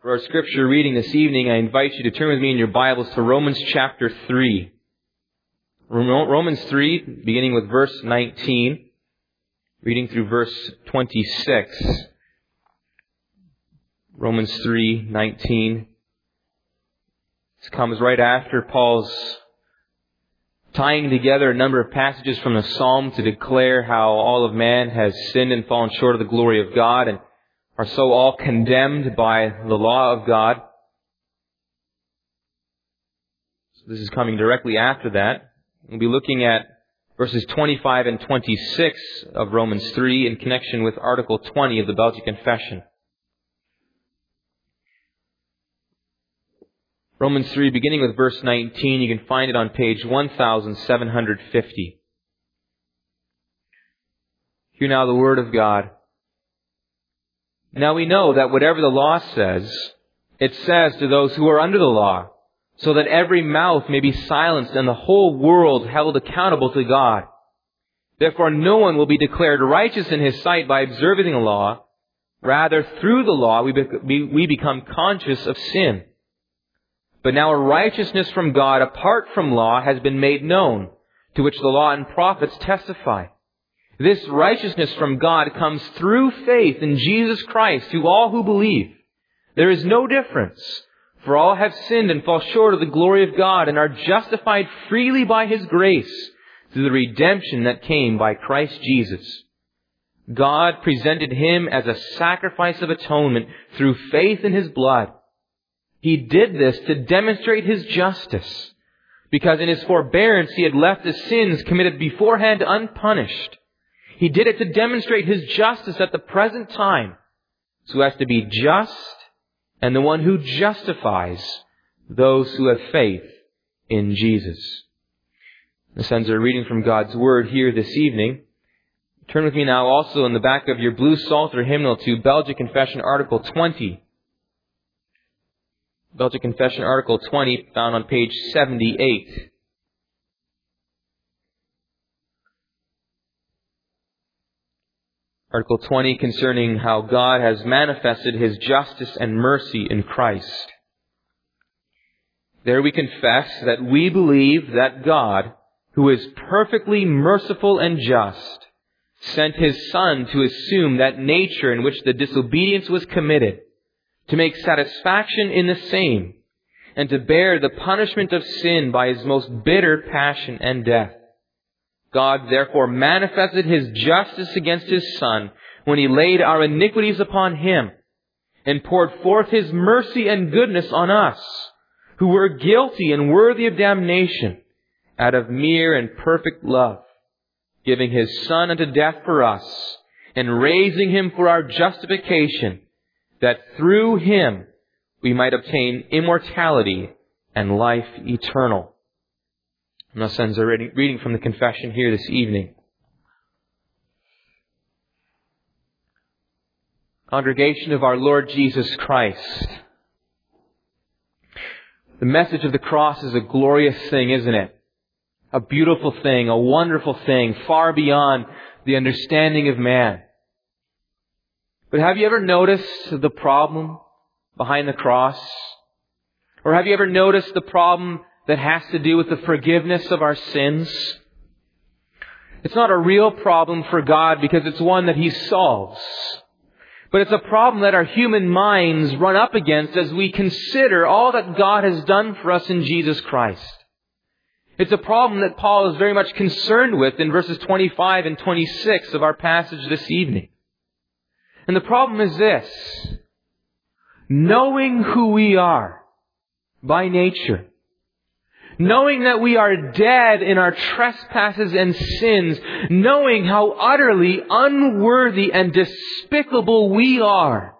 For our scripture reading this evening, I invite you to turn with me in your Bibles to Romans chapter 3. Romans 3, beginning with verse 19, reading through verse 26. Romans 3:19. This comes right after Paul's tying together a number of passages from the Psalm to declare how all of man has sinned and fallen short of the glory of God and are so all condemned by the law of God. So this is coming directly after that. We'll be looking at verses 25 and 26 of Romans 3 in connection with Article 20 of the Belgic Confession. Romans 3, beginning with verse 19, you can find it on page 1750. Hear now the word of God. Now we know that whatever the law says, it says to those who are under the law, so that every mouth may be silenced and the whole world held accountable to God. Therefore no one will be declared righteous in his sight by observing the law. Rather, through the law we become conscious of sin. But now a righteousness from God apart from law has been made known, to which the law and prophets testify. This righteousness from God comes through faith in Jesus Christ to all who believe. There is no difference, for all have sinned and fall short of the glory of God and are justified freely by His grace through the redemption that came by Christ Jesus. God presented Him as a sacrifice of atonement through faith in His blood. He did this to demonstrate His justice, because in His forbearance He had left the sins committed beforehand unpunished. He did it to demonstrate His justice at the present time, so as to be just and the one who justifies those who have faith in Jesus. The sons are reading from God's Word here this evening. Turn with me now also in the back of your blue Psalter hymnal to Belgic Confession Article 20. Belgic Confession Article 20, found on page 78. Article 20 concerning how God has manifested His justice and mercy in Christ. There we confess that we believe that God, who is perfectly merciful and just, sent His Son to assume that nature in which the disobedience was committed, to make satisfaction in the same, and to bear the punishment of sin by His most bitter passion and death. God therefore manifested His justice against His Son when He laid our iniquities upon Him and poured forth His mercy and goodness on us, who were guilty and worthy of damnation, out of mere and perfect love, giving His Son unto death for us and raising Him for our justification, that through Him we might obtain immortality and life eternal. And our sons are reading from the confession here this evening. Congregation of our Lord Jesus Christ, the message of the cross is a glorious thing, isn't it? A beautiful thing, a wonderful thing, far beyond the understanding of man. But have you ever noticed the problem behind the cross? Or have you ever noticed the problem that has to do with the forgiveness of our sins? It's not a real problem for God because it's one that He solves. But it's a problem that our human minds run up against as we consider all that God has done for us in Jesus Christ. It's a problem that Paul is very much concerned with in verses 25 and 26 of our passage this evening. And the problem is this: knowing who we are by nature, knowing that we are dead in our trespasses and sins, knowing how utterly unworthy and despicable we are,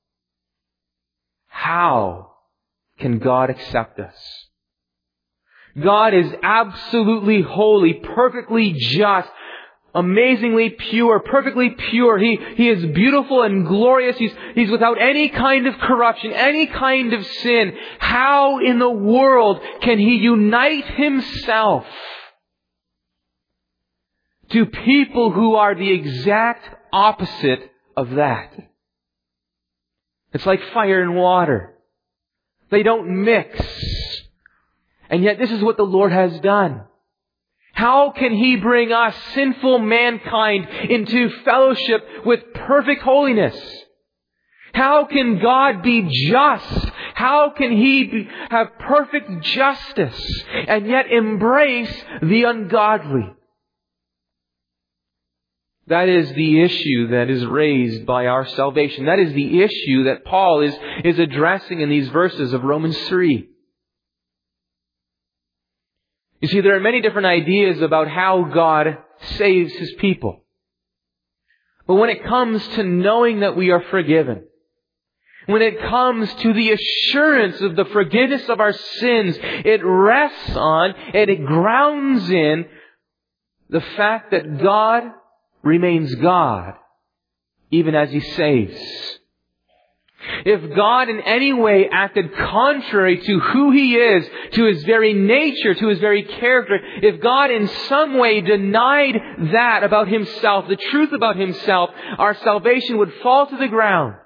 how can God accept us? God is absolutely holy, perfectly just, amazingly pure, perfectly pure. He is beautiful and glorious. He's without any kind of corruption, any kind of sin. How in the world can He unite Himself to people who are the exact opposite of that? It's like fire and water. They don't mix. And yet this is what the Lord has done. How can He bring us, sinful mankind, into fellowship with perfect holiness? How can God be just? How can He have perfect justice and yet embrace the ungodly? That is the issue that is raised by our salvation. That is the issue that Paul is addressing in these verses of Romans 3. You see, there are many different ideas about how God saves His people. But when it comes to knowing that we are forgiven, when it comes to the assurance of the forgiveness of our sins, it rests on and it grounds in the fact that God remains God, even as He saves. If God in any way acted contrary to who He is, to His very nature, to His very character, if God in some way denied that about Himself, the truth about Himself, our salvation would fall to the ground.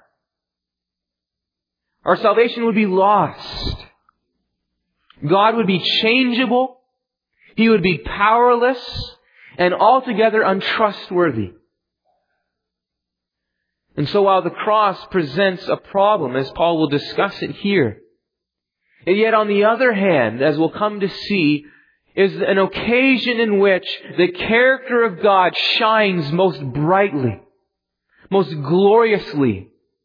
Our salvation would be lost. God would be changeable. He would be powerless and altogether untrustworthy. And so while the cross presents a problem, as Paul will discuss it here, and yet on the other hand, as we'll come to see, is an occasion in which the character of God shines most brightly, most gloriously.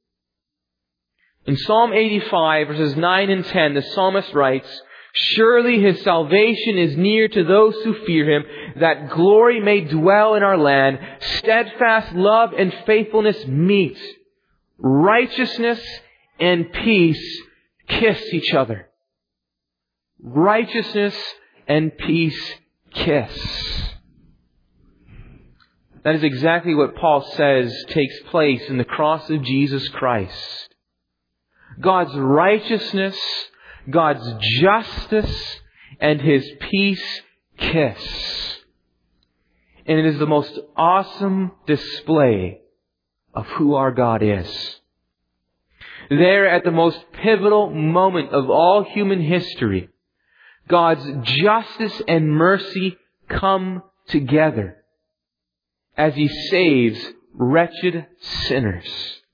In Psalm 85, verses 9 and 10, the psalmist writes, "Surely His salvation is near to those who fear Him, that glory may dwell in our land. Steadfast love and faithfulness meet. Righteousness and peace kiss each other." Righteousness and peace kiss. That is exactly what Paul says takes place in the cross of Jesus Christ. God's righteousness, God's justice, and His peace kiss. And it is the most awesome display of who our God is. There, at the most pivotal moment of all human history, God's justice and mercy come together as He saves wretched sinners.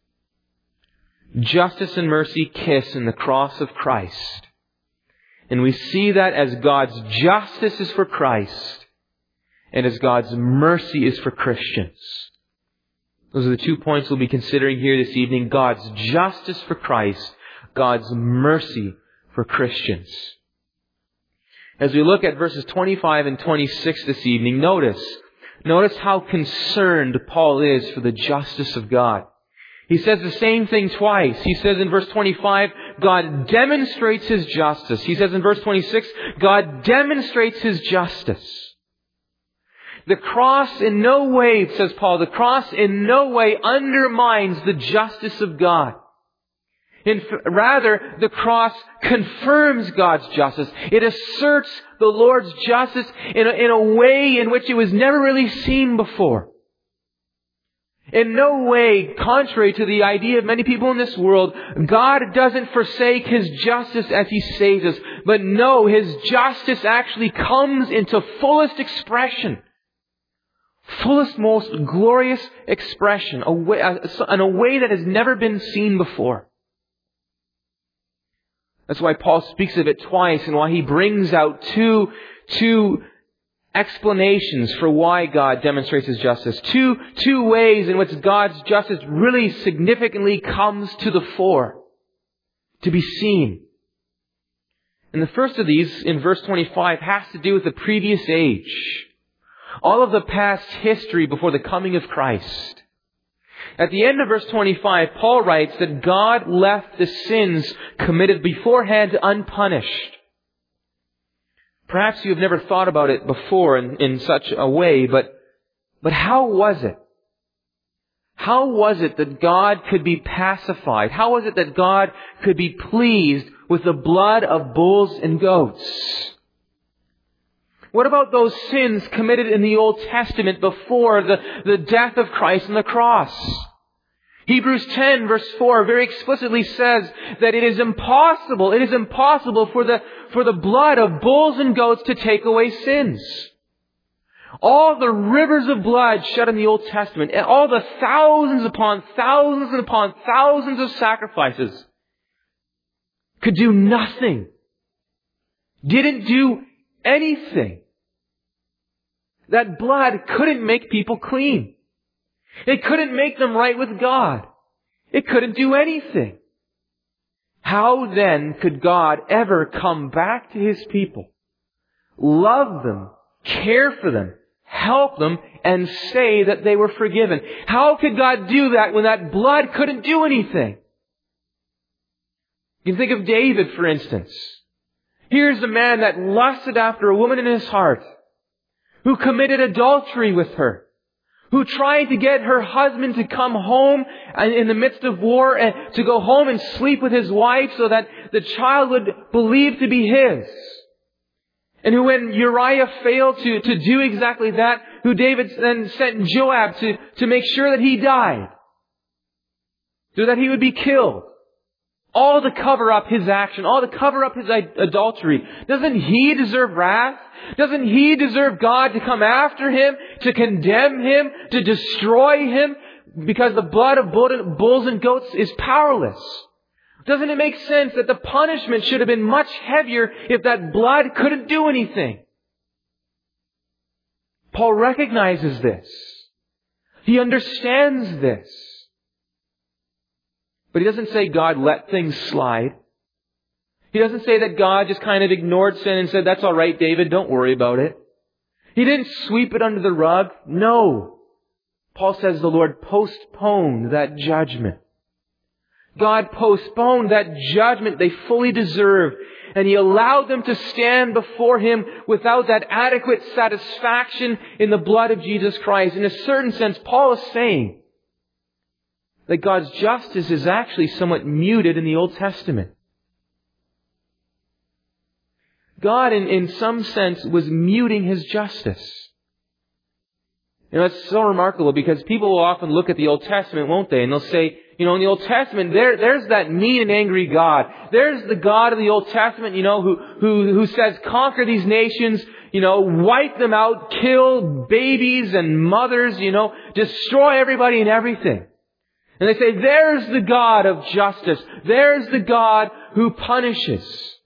Justice and mercy kiss in the cross of Christ. And we see that as God's justice is for Christ and as God's mercy is for Christians. Those are the 2 points we'll be considering here this evening. God's justice for Christ, God's mercy for Christians. As we look at verses 25 and 26 this evening, notice how concerned Paul is for the justice of God. He says the same thing twice. He says in verse 25, God demonstrates His justice. He says in verse 26, God demonstrates His justice. The cross in no way, says Paul, the cross in no way undermines the justice of God. Rather, the cross confirms God's justice. It asserts the Lord's justice in a way in which it was never really seen before. In no way, contrary to the idea of many people in this world, God doesn't forsake His justice as He saves us. But no, His justice actually comes into fullest expression. Fullest, most glorious expression. In a way that has never been seen before. That's why Paul speaks of it twice and why he brings out two explanations for why God demonstrates His justice. Two ways in which God's justice really significantly comes to the fore, to be seen. And the first of these, in verse 25, has to do with the previous age. All of the past history before the coming of Christ. At the end of verse 25, Paul writes that God left the sins committed beforehand unpunished. Perhaps you have never thought about it before in such a way, but how was it? How was it that God could be pacified? How was it that God could be pleased with the blood of bulls and goats? What about those sins committed in the Old Testament before the death of Christ on the cross? Hebrews 10 verse 4 very explicitly says that it is impossible for the blood of bulls and goats to take away sins. All the rivers of blood shed in the Old Testament, and all the thousands upon thousands and upon thousands of sacrifices could do nothing. Didn't do anything. That blood couldn't make people clean. It couldn't make them right with God. It couldn't do anything. How then could God ever come back to His people, love them, care for them, help them, and say that they were forgiven? How could God do that when that blood couldn't do anything? You can think of David, for instance. Here's a man that lusted after a woman in his heart, who committed adultery with her, who tried to get her husband to come home in the midst of war and to go home and sleep with his wife so that the child would believe to be his. And who, when Uriah failed to do exactly that, who David then sent Joab to make sure that he died, so that he would be killed. All to cover up his action, all to cover up his adultery. Doesn't he deserve wrath? Doesn't he deserve God to come after him, to condemn him, to destroy him? Because the blood of bulls and goats is powerless. Doesn't it make sense that the punishment should have been much heavier if that blood couldn't do anything? Paul recognizes this. He understands this. But he doesn't say God let things slide. He doesn't say that God just kind of ignored sin and said, that's all right, David, don't worry about it. He didn't sweep it under the rug. No. Paul says the Lord postponed that judgment. God postponed that judgment they fully deserved, and He allowed them to stand before Him without that adequate satisfaction in the blood of Jesus Christ. In a certain sense, Paul is saying that God's justice is actually somewhat muted in the Old Testament. God, in some sense, was muting His justice. You know, it's so remarkable because people will often look at the Old Testament, won't they? And they'll say, you know, in the Old Testament, there's that mean and angry God. There's the God of the Old Testament, you know, who says, conquer these nations, you know, wipe them out, kill babies and mothers, you know, destroy everybody and everything. And they say, there's the God of justice. There's the God who punishes.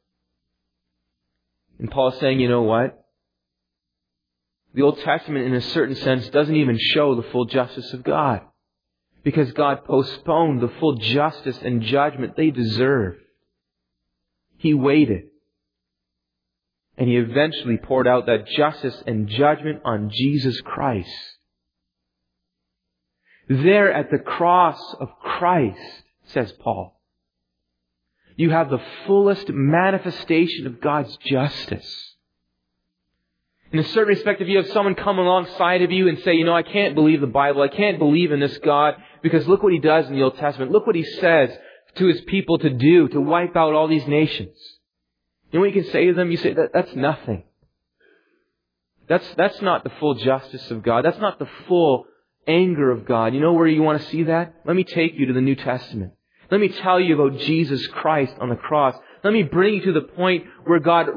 And Paul's saying, you know what? The Old Testament, in a certain sense, doesn't even show the full justice of God. Because God postponed the full justice and judgment they deserved. He waited. And He eventually poured out that justice and judgment on Jesus Christ. There at the cross of Christ, says Paul, you have the fullest manifestation of God's justice. In a certain respect, if you have someone come alongside of you and say, you know, I can't believe the Bible, I can't believe in this God, because look what He does in the Old Testament. Look what He says to His people to do, to wipe out all these nations. You know what you can say to them? You say, that's nothing. That's not the full justice of God. That's not the full anger of God. You know where you want to see that? Let me take you to the New Testament. Let me tell you about Jesus Christ on the cross. Let me bring you to the point where God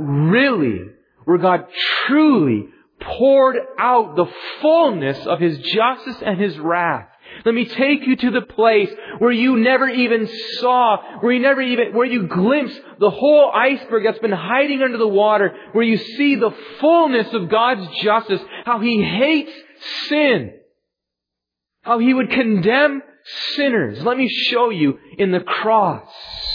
truly poured out the fullness of His justice and His wrath. Let me take you to the place where you never even saw, where you glimpse the whole iceberg that's been hiding under the water, where you see the fullness of God's justice, how He hates sin, how He would condemn sinners. Let me show you in the cross.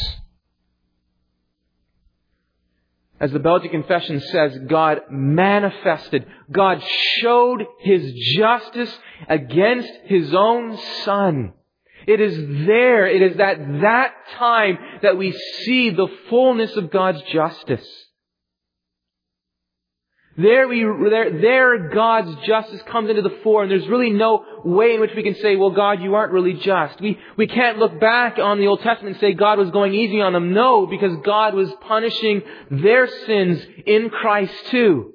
As the Belgian Confession says, God manifested, God showed His justice against His own Son. It is at that time that we see the fullness of God's justice. There God's justice comes into the fore, and there's really no way in which we can say, well, God, you aren't really just. We can't look back on the Old Testament and say God was going easy on them. No, because God was punishing their sins in Christ too.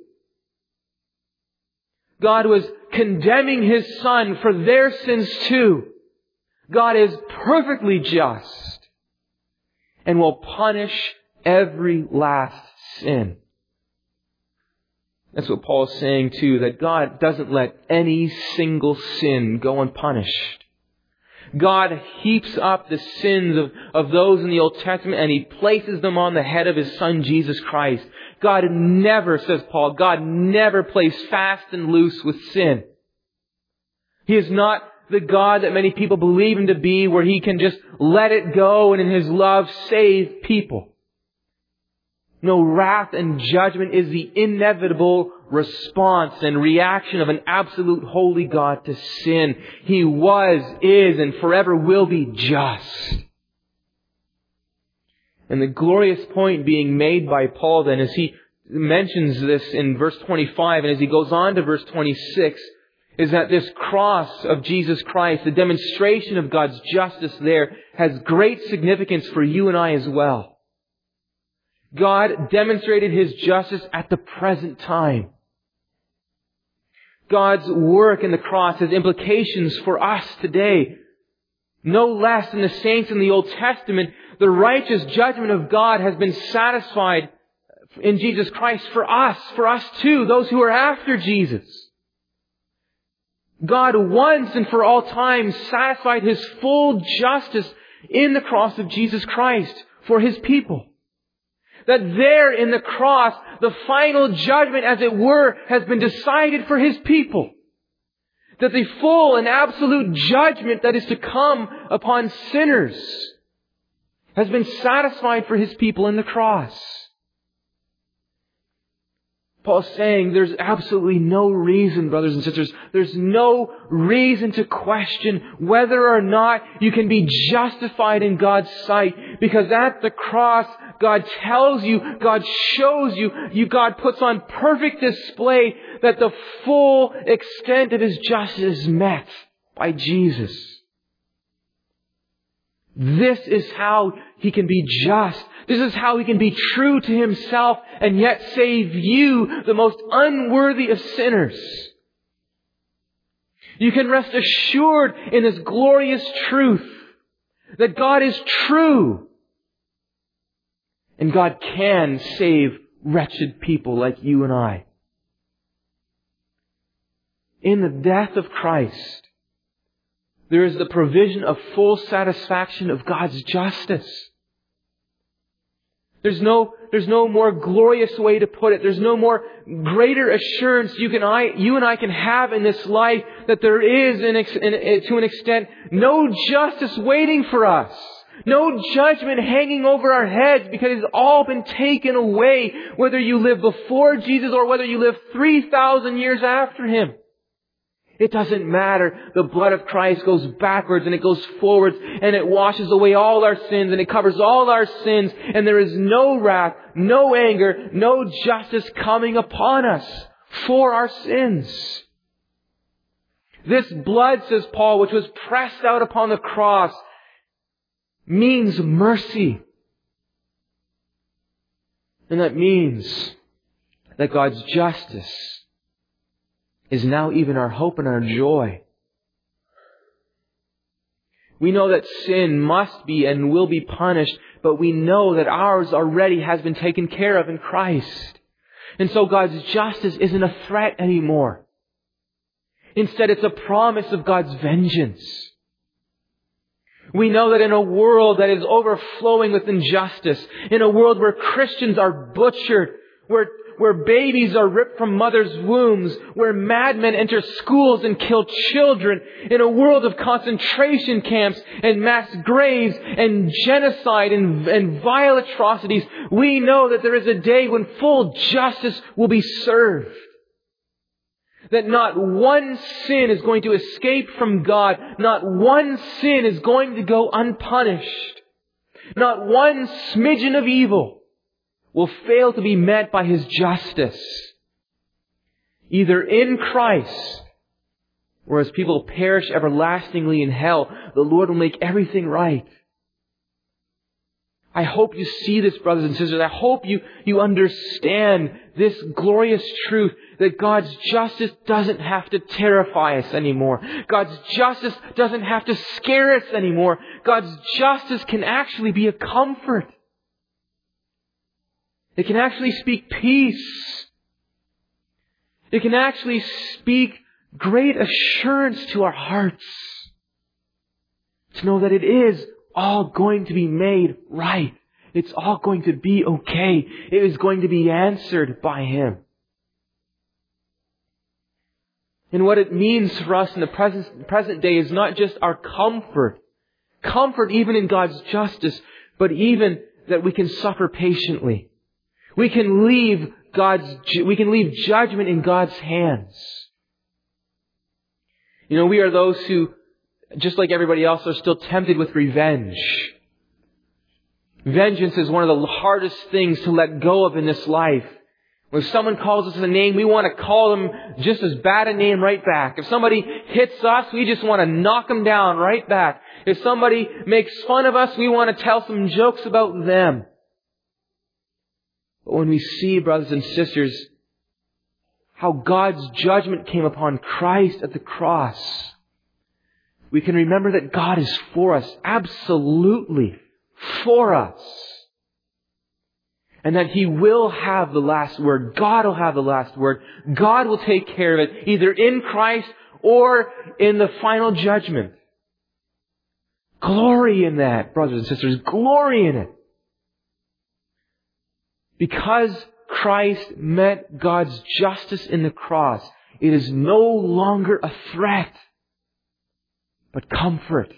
God was condemning His Son for their sins too. God is perfectly just and will punish every last sin. That's what Paul is saying too, that God doesn't let any single sin go unpunished. God heaps up the sins of those in the Old Testament and He places them on the head of His Son Jesus Christ. God never, says Paul, God never plays fast and loose with sin. He is not the God that many people believe Him to be, where He can just let it go and in His love save people. No, wrath and judgment is the inevitable response and reaction of an absolute holy God to sin. He was, is, and forever will be just. And the glorious point being made by Paul then, as he mentions this in verse 25 and as he goes on to verse 26, is that this cross of Jesus Christ, the demonstration of God's justice there, has great significance for you and I as well. God demonstrated His justice at the present time. God's work in the cross has implications for us today. No less than the saints in the Old Testament, the righteous judgment of God has been satisfied in Jesus Christ for us too, those who are after Jesus. God once and for all time satisfied His full justice in the cross of Jesus Christ for His people. That there in the cross, the final judgment, as it were, has been decided for His people. That the full and absolute judgment that is to come upon sinners has been satisfied for His people in the cross. Paul's saying there's absolutely no reason, brothers and sisters, there's no reason to question whether or not you can be justified in God's sight. Because at the cross, God tells you, God shows you, God puts on perfect display that the full extent of His justice is met by Jesus. This is how He can be just. This is how He can be true to Himself and yet save you, the most unworthy of sinners. You can rest assured in this glorious truth that God is true. And God can save wretched people like you and I. In the death of Christ, there is the provision of full satisfaction of God's justice. There's no more glorious way to put it. There's no more greater assurance you and I can have in this life that there is, to an extent, no justice waiting for us. No judgment hanging over our heads because it's all been taken away, whether you live before Jesus or whether you live 3,000 years after Him. It doesn't matter. The blood of Christ goes backwards and it goes forwards and it washes away all our sins and it covers all our sins, and there is no wrath, no anger, no justice coming upon us for our sins. This blood, says Paul, which was pressed out upon the cross, means mercy. And that means that God's justice is now even our hope and our joy. We know that sin must be and will be punished, but we know that ours already has been taken care of in Christ. And so God's justice isn't a threat anymore. Instead, it's a promise of God's vengeance. We know that in a world that is overflowing with injustice, in a world where Christians are butchered, where babies are ripped from mothers' wombs, where madmen enter schools and kill children, in a world of concentration camps and mass graves and genocide and vile atrocities, we know that there is a day when full justice will be served. That not one sin is going to escape from God. Not one sin is going to go unpunished. Not one smidgen of evil will fail to be met by His justice. Either in Christ, or as people perish everlastingly in hell, the Lord will make everything right. I hope you see this, brothers and sisters. I hope you understand this glorious truth that God's justice doesn't have to terrify us anymore. God's justice doesn't have to scare us anymore. God's justice can actually be a comfort. It can actually speak peace. It can actually speak great assurance to our hearts. To know that it is all going to be made right. It's all going to be okay. It is going to be answered by Him. And what it means for us in the present day is not just our comfort even in God's justice, but even that we can suffer patiently. We can leave judgment in God's hands. We are those who, just like everybody else, are still tempted with revenge. Vengeance is one of the hardest things to let go of in this life. When someone calls us a name, we want to call them just as bad a name right back. If somebody hits us, we just want to knock them down right back. If somebody makes fun of us, we want to tell some jokes about them. But when we see, brothers and sisters, how God's judgment came upon Christ at the cross, we can remember that God is for us, absolutely for us. And that He will have the last word. God will have the last word. God will take care of it, either in Christ or in the final judgment. Glory in that, brothers and sisters. Glory in it. Because Christ met God's justice in the cross, it is no longer a threat, but comfort.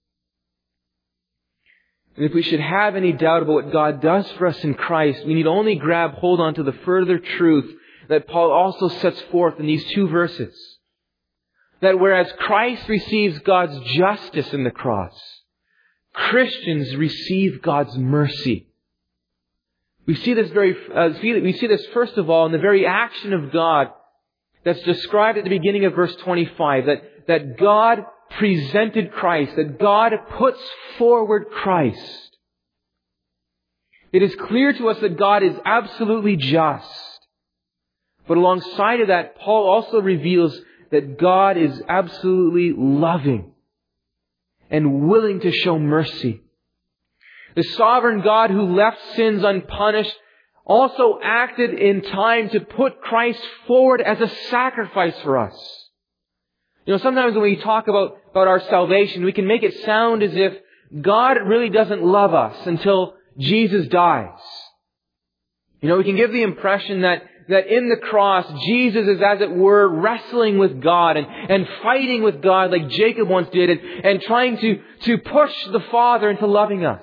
And if we should have any doubt about what God does for us in Christ, we need only hold on to the further truth that Paul also sets forth in these two verses. That whereas Christ receives God's justice in the cross, Christians receive God's mercy. We see this first of all in the very action of God that's described at the beginning of verse 25, that God presented Christ, that God puts forward Christ. It is clear to us that God is absolutely just. But alongside of that, Paul also reveals that God is absolutely loving and willing to show mercy. The sovereign God who left sins unpunished also acted in time to put Christ forward as a sacrifice for us. Sometimes when we talk about our salvation, we can make it sound as if God really doesn't love us until Jesus dies. We can give the impression that in the cross, Jesus is, as it were, wrestling with God and fighting with God like Jacob once did and trying to push the Father into loving us.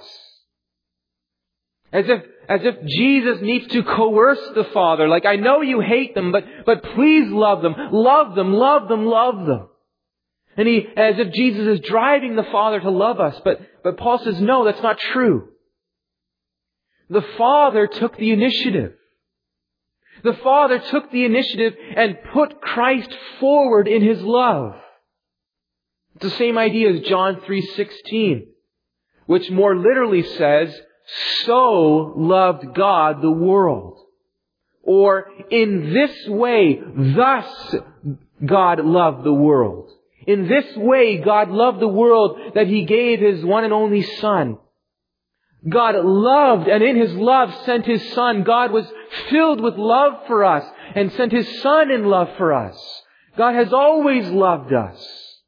As if Jesus needs to coerce the Father, like, I know you hate them, but please love them. Love them, love them, love them. And as if Jesus is driving the Father to love us. But Paul says, no, that's not true. The Father took the initiative. The Father took the initiative and put Christ forward in His love. It's the same idea as John 3:16, which more literally says, so loved God the world. Or, in this way, thus God loved the world. In this way, God loved the world that He gave His one and only Son. God loved, and in His love sent His Son. God was filled with love for us and sent His Son in love for us. God has always loved us.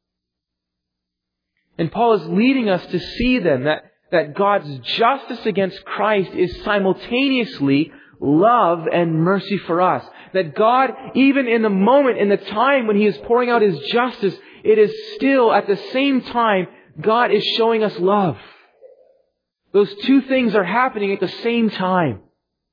And Paul is leading us to see then that God's justice against Christ is simultaneously love and mercy for us. That God, even in the moment, in the time when He is pouring out His justice, it is still, at the same time, God is showing us love. Those two things are happening at the same time.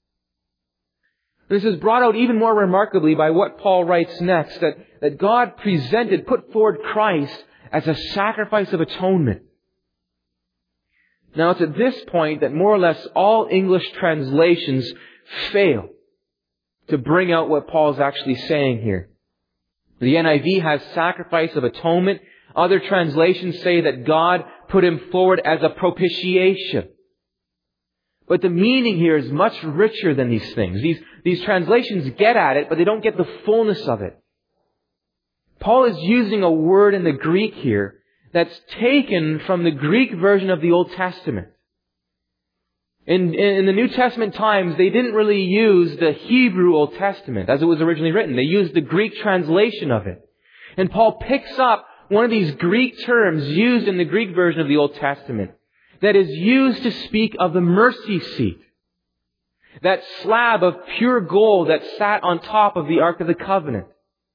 This is brought out even more remarkably by what Paul writes next, that God put forward Christ as a sacrifice of atonement. Now, it's at this point that more or less all English translations fail to bring out what Paul's actually saying here. The NIV has sacrifice of atonement. Other translations say that God put Him forward as a propitiation. But the meaning here is much richer than these things. These translations get at it, but they don't get the fullness of it. Paul is using a word in the Greek here that's taken from the Greek version of the Old Testament. In the New Testament times, they didn't really use the Hebrew Old Testament as it was originally written. They used the Greek translation of it. And Paul picks up one of these Greek terms used in the Greek version of the Old Testament that is used to speak of the mercy seat. That slab of pure gold that sat on top of the Ark of the Covenant.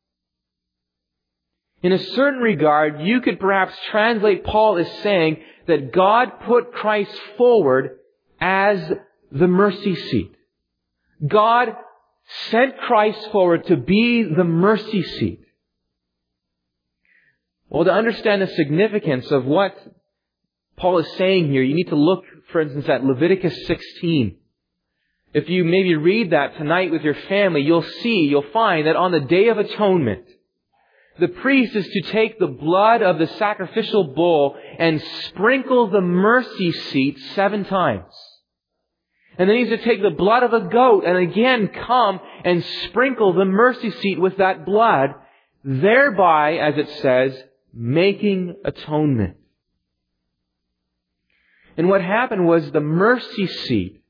In a certain regard, you could perhaps translate Paul as saying that God put Christ forward as the mercy seat. God sent Christ forward to be the mercy seat. Well, to understand the significance of what Paul is saying here, you need to look, for instance, at Leviticus 16. If you maybe read that tonight with your family, you'll find that on the Day of Atonement, the priest is to take the blood of the sacrificial bull and sprinkle the mercy seat 7 times. And then he's to take the blood of a goat and again come and sprinkle the mercy seat with that blood, thereby, as it says, making atonement. And what happened was the mercy seat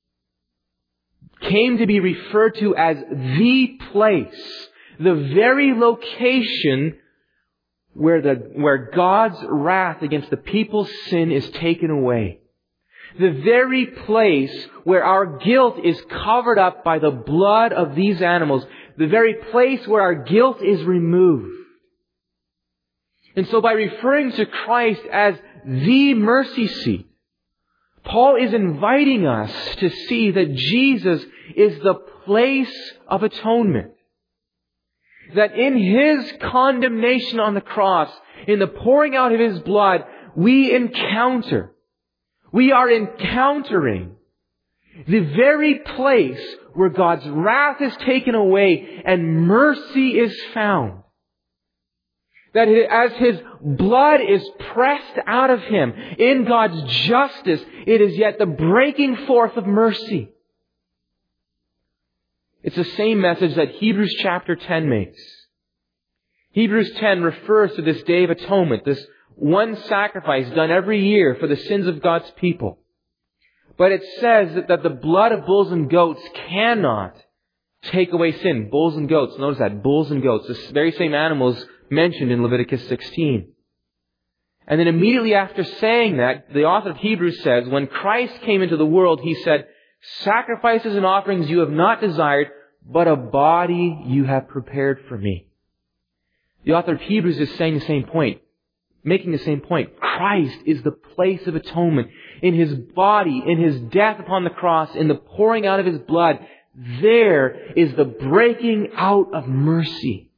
came to be referred to as the place, the very location where God's wrath against the people's sin is taken away. The very place where our guilt is covered up by the blood of these animals. The very place where our guilt is removed. And so by referring to Christ as the mercy seat, Paul is inviting us to see that Jesus is the place of atonement. That in His condemnation on the cross, in the pouring out of His blood, we are encountering the very place where God's wrath is taken away and mercy is found. That as His blood is pressed out of Him in God's justice, it is yet the breaking forth of mercy. It's the same message that Hebrews chapter 10 makes. Hebrews 10 refers to this Day of Atonement, this one sacrifice done every year for the sins of God's people. But it says that the blood of bulls and goats cannot take away sin. Bulls and goats. Notice that. Bulls and goats. The very same animals mentioned in Leviticus 16. And then immediately after saying that, the author of Hebrews says, when Christ came into the world, He said, sacrifices and offerings you have not desired, but a body you have prepared for me. The author of Hebrews is saying the same point. Making the same point. Christ is the place of atonement. In His body, in His death upon the cross, in the pouring out of His blood, there is the breaking out of mercy.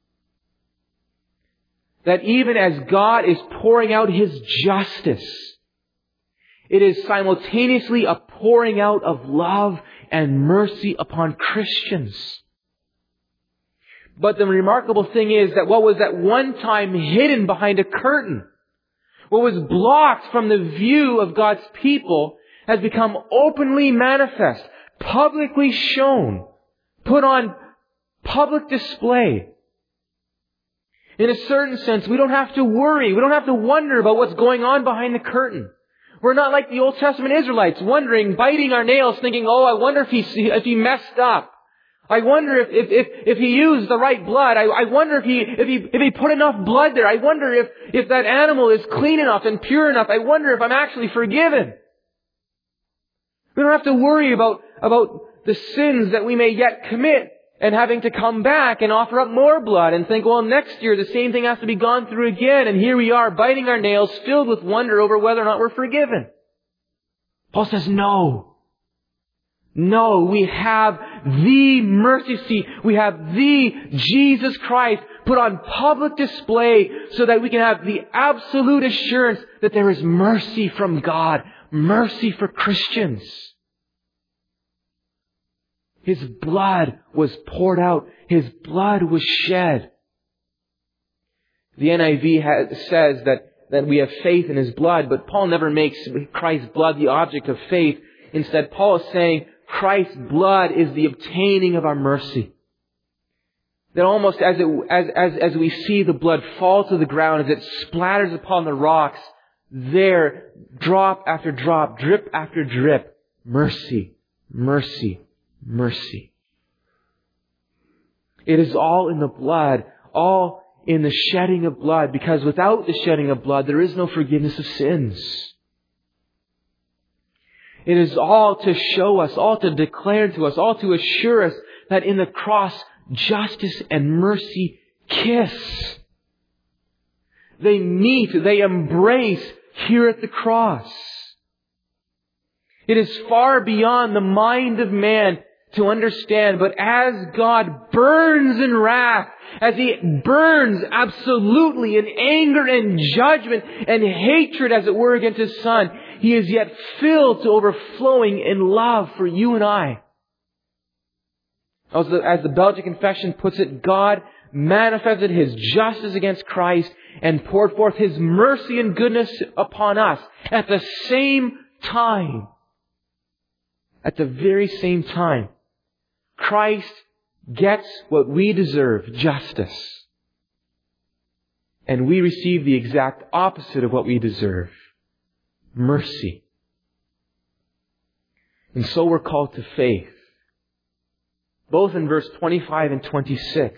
That even as God is pouring out His justice, it is simultaneously a pouring out of love and mercy upon Christians. But the remarkable thing is that what was at one time hidden behind a curtain, what was blocked from the view of God's people, has become openly manifest, publicly shown, put on public display. In a certain sense, we don't have to worry, we don't have to wonder about what's going on behind the curtain. We're not like the Old Testament Israelites, wondering, biting our nails, thinking, oh, I wonder if he messed up. I wonder if he used the right blood. I wonder if he put enough blood there. I wonder if that animal is clean enough and pure enough. I wonder if I'm actually forgiven. We don't have to worry about the sins that we may yet commit and having to come back and offer up more blood and think, well, next year the same thing has to be gone through again. And here we are biting our nails, filled with wonder over whether or not we're forgiven. Paul says, no. No, we have the mercy seat. We have the Jesus Christ put on public display so that we can have the absolute assurance that there is mercy from God, mercy for Christians. His blood was poured out. His blood was shed. The NIV says that we have faith in His blood, but Paul never makes Christ's blood the object of faith. Instead, Paul is saying Christ's blood is the obtaining of our mercy. That almost as we see the blood fall to the ground, as it splatters upon the rocks, there, drop after drop, drip after drip, mercy, mercy, mercy. It is all in the blood, all in the shedding of blood, because without the shedding of blood, there is no forgiveness of sins. It is all to show us, all to declare to us, all to assure us that in the cross, justice and mercy kiss. They meet, they embrace here at the cross. It is far beyond the mind of man to understand, but as God burns in wrath, as He burns absolutely in anger and judgment and hatred, as it were, against His Son, He is yet filled to overflowing in love for you and I. As the Belgian Confession puts it, God manifested His justice against Christ and poured forth His mercy and goodness upon us at the same time. At the very same time. Christ gets what we deserve, justice. And we receive the exact opposite of what we deserve, mercy. And so we're called to faith. Both in verse 25 and 26.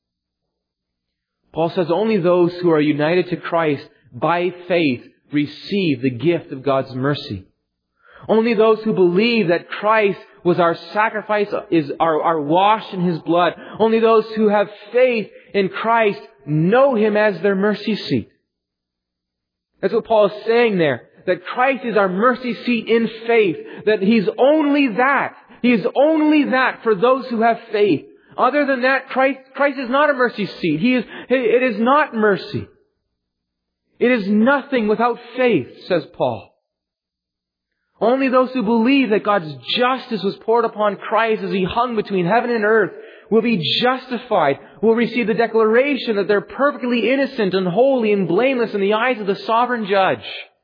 Paul says only those who are united to Christ by faith receive the gift of God's mercy. Only those who believe that Christ was our sacrifice, are washed in His blood. Only those who have faith in Christ know Him as their mercy seat. That's what Paul is saying there. That Christ is our mercy seat in faith. That He's only that. He is only that for those who have faith. Other than that, Christ is not a mercy seat. It is not mercy. It is nothing without faith, says Paul. Only those who believe that God's justice was poured upon Christ as He hung between heaven and earth will be justified, will receive the declaration that they're perfectly innocent and holy and blameless in the eyes of the sovereign judge.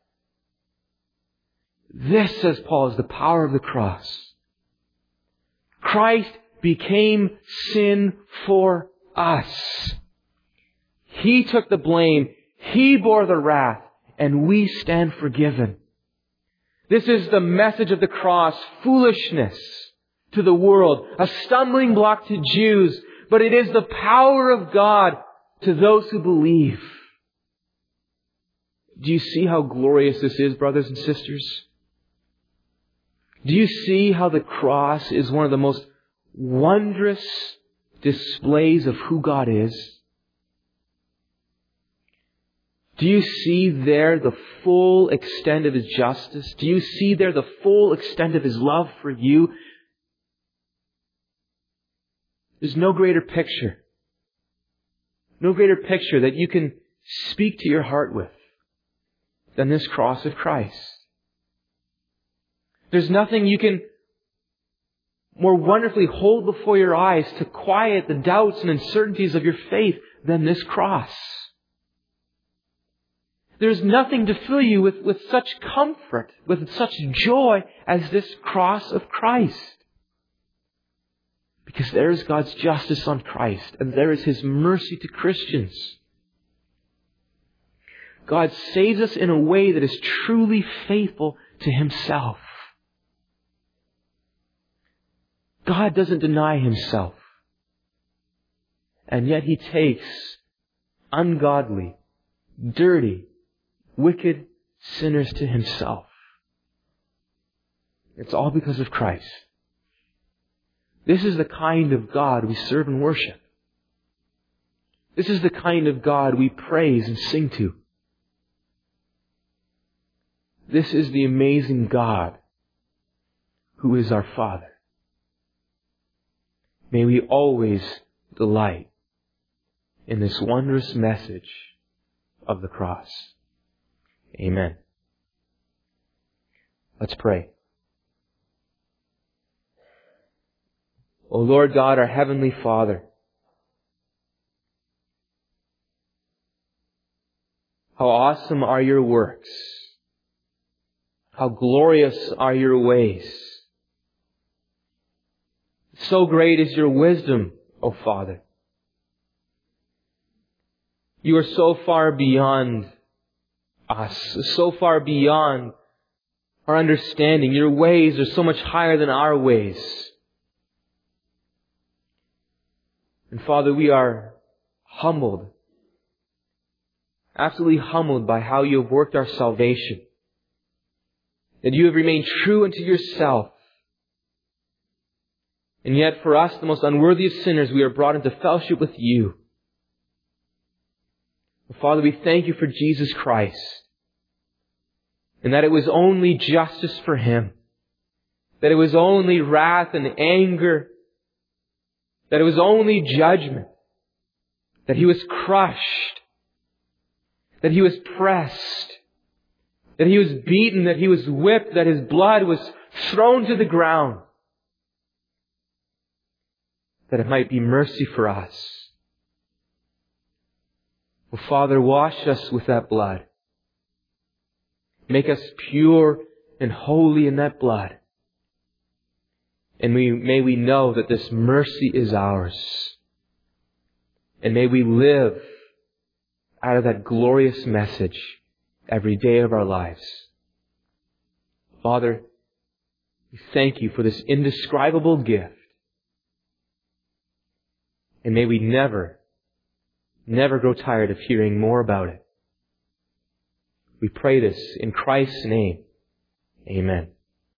This, says Paul, is the power of the cross. Christ became sin for us. He took the blame. He bore the wrath. And we stand forgiven. This is the message of the cross. Foolishness to the world. A stumbling block to Jews. But it is the power of God to those who believe. Do you see how glorious this is, brothers and sisters? Do you see how the cross is one of the most wondrous displays of who God is? Do you see there the full extent of His justice? Do you see there the full extent of His love for you? There's no greater picture. No greater picture that you can speak to your heart with than this cross of Christ. There's nothing you can more wonderfully hold before your eyes to quiet the doubts and uncertainties of your faith than this cross. There's nothing to fill you with such comfort, with such joy as this cross of Christ. Because there is God's justice on Christ, and there is His mercy to Christians. God saves us in a way that is truly faithful to Himself. God doesn't deny Himself. And yet He takes ungodly, dirty, wicked sinners to Himself. It's all because of Christ. This is the kind of God we serve and worship. This is the kind of God we praise and sing to. This is the amazing God who is our Father. May we always delight in this wondrous message of the cross. Amen. Let's pray. O Lord God, our Heavenly Father, how awesome are Your works. How glorious are your ways. So great is your wisdom, O Father. You are so far beyond us, so far beyond our understanding. Your ways are so much higher than our ways. And Father, we are humbled, absolutely humbled by how you have worked our salvation. That you have remained true unto yourself. And yet for us, the most unworthy of sinners, we are brought into fellowship with you. Father, we thank you for Jesus Christ. And that it was only justice for Him. That it was only wrath and anger. That it was only judgment. That He was crushed. That He was pressed. That He was beaten. That He was whipped. That His blood was thrown to the ground. That it might be mercy for us. Oh, Father, wash us with that blood. Make us pure and holy in that blood. And may we know that this mercy is ours. And may we live out of that glorious message every day of our lives. Father, we thank you for this indescribable gift. And may we never grow tired of hearing more about it. We pray this in Christ's name. Amen.